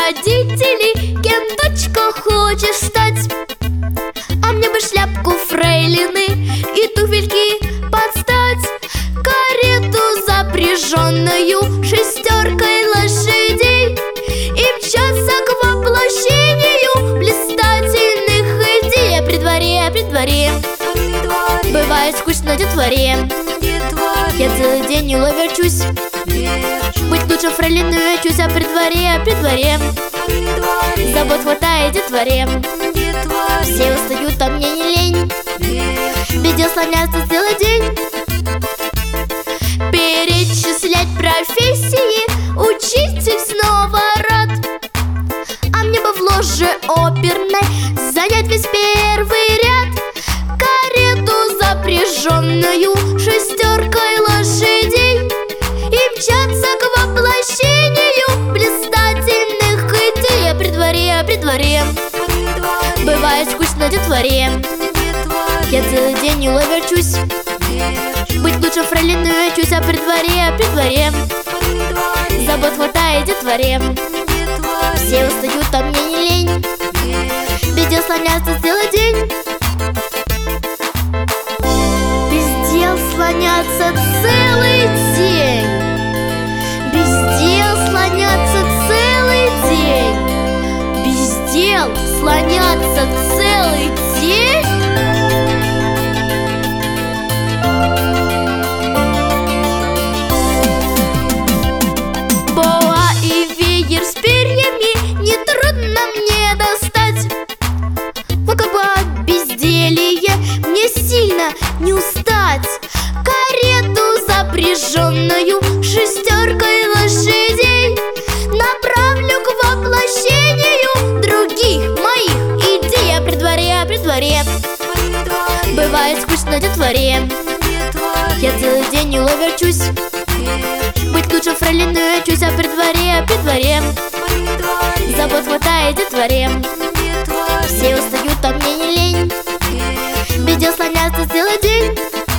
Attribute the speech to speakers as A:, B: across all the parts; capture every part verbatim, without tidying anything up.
A: родителей, кем дочка хочешь стать. А мне бы шляпку фрейлины и туфельки подстать, карету, запряженную шестеркой лошадей, и мчаться к воплощению блистательных идей. А при дворе, а при дворе бывает скучно детворе. Я целый день не верчусь, быть лучше фрейлины верчусь. А при дворе, а при дворе забот хватает детворе. Все устают, а мне не лень без дел слоняться целый день. Перечислять профессии учитель снова рад, а мне бы в ложе оперной занять весь первый ряд, карету, запряженную шестеркой лошадей, и мчаться к воплощению блистательных идей. А при дворе, а при дворе бывает скучно детворе. Я целый день не верчусь, быть лучше фрейлины верчусь. А при дворе, а при дворе забот хватает детворе. Все устают, а мне не лень без дел слоняться целый день. Без дел слоняться целый день, без дел слоняться целый день, без дел слоняться целый день. Боа и веер с перьями нетрудно мне достать, но как бы от безделья мне сильно не устать, карету, запряженную шестеркой лошадей, направлю к воплощению других моих идей. А при дворе, а при дворе бывает скучно детворе. Я целый день не верчусь, быть лучше фрейлины верчусь. А при дворе, а при дворе забот хватает детворе. Все устают, а мне не лень без дел слоняться целый день.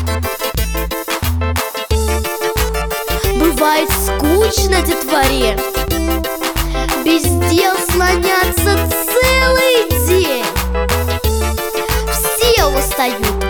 A: Бывает скучно детворе, без дел слоняться целый день. Все устают,